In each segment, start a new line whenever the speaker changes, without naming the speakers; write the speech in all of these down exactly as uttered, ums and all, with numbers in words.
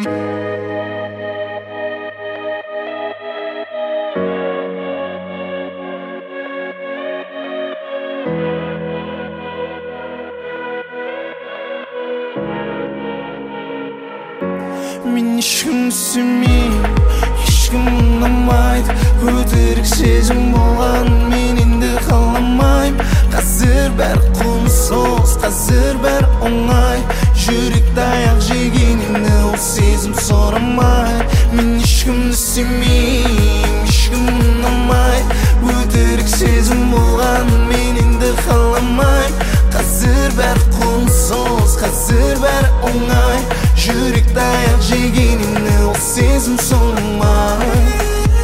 Мен ешкімді сүймеймін, ешкім ұнамайды. Өтірік сезім болған мен енді қаламаймын. Қазір бәрі құнсыз, қазір бәрі оңай. Жүректі аяқ жегеніне ол сезім сұрамайды. Мен ешкімді сүймеймін, ешкім ұнамайды. Өтірік сезім болған мен енді қаламаймын. Қазір бәрі құнсыз, қазір бәрі оңай. Жүректі аяқ жегеніне ол сезім сұрамайды.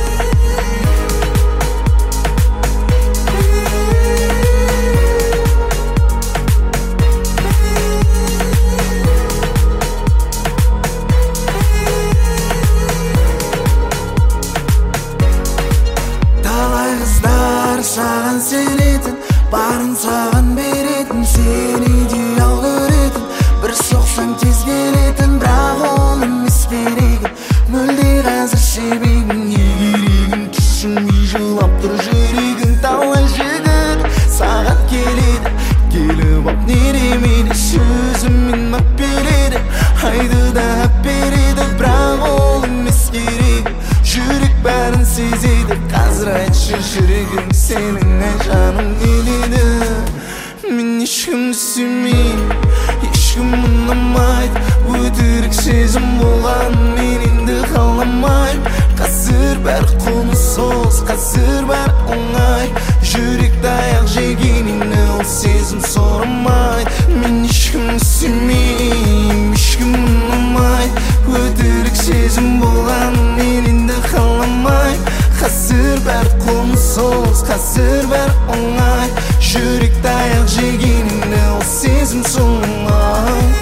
Талай қыздар саған сенетін, барын саған беретін, сені идеал көретін, бір соқсаң тез келетін, бірақ ол емес керегім. Мүлде қазір себебім не керегім, түсінбей жылап тұр жүрегің. Талай жігіт саған келеді, келіп ап не демейді, сөзімен ап береді, айды да ап береді, бірақ ол емес керегім. Жүрек бәрін сезеді, қазір айтшы жүрегім, сенің ай жаның келеді. Мен ешкімді сүймеймін, ешкім ұнамайды. Өтірік сезім болған мен енді қаламаймын. Қазір бәрі құнсыз, қазір бәрі оңай. Жүректі аяқ жегеніне ол сезім сұрамайды. Мен ешкімді сүймеймін, ешкім ұнамайды. Өтірік сезім болған мен енді қаламаймын. Қазір бәрі құнсыз, қазір бәрі оңай. Жүректі аяқ жегеніне ол сезім сұрамайды.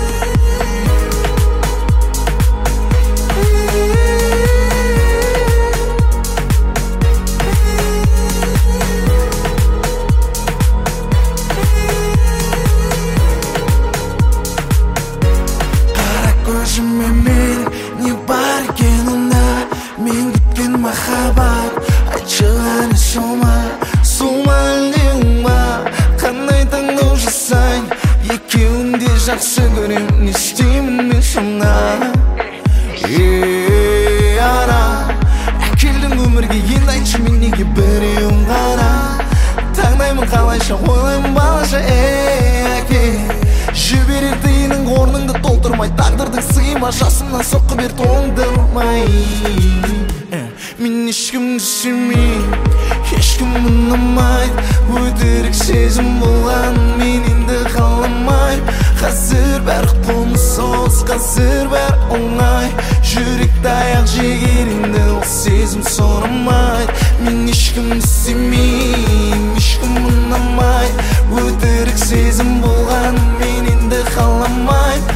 Көзіме мейлі, не бар екен онда, мен күткен махаббат. Айтшы ғана сол ма, сол ма әлде оң ба, қандай таңдау жасайын, екеуін де жақсы көрем, не істеймін мен сонда. Ей ара, әкелдің өмірге, енді айтшы мен неге біреуін ғана. Таңдаймын қалайша, ойлаймын балаша, ей әке. Жіберер тиінің орныңды толтырмай, тағдырдың сыйма, жасымнан соққы бер тоңдырмай. Мен ешкімді сүймеймін, ешкім ұнамайды. Өтірік сезім болған мен енді қаламаймын. Қазір бәрі құнсыз, қазір бәрі оңай. Жүректі аяқ жегеніне ол сезім сұрамайды. Мен ешкімді сүймеймін, ешкім ұнамайды. Өтірік сезім болған мен енді қаламаймын.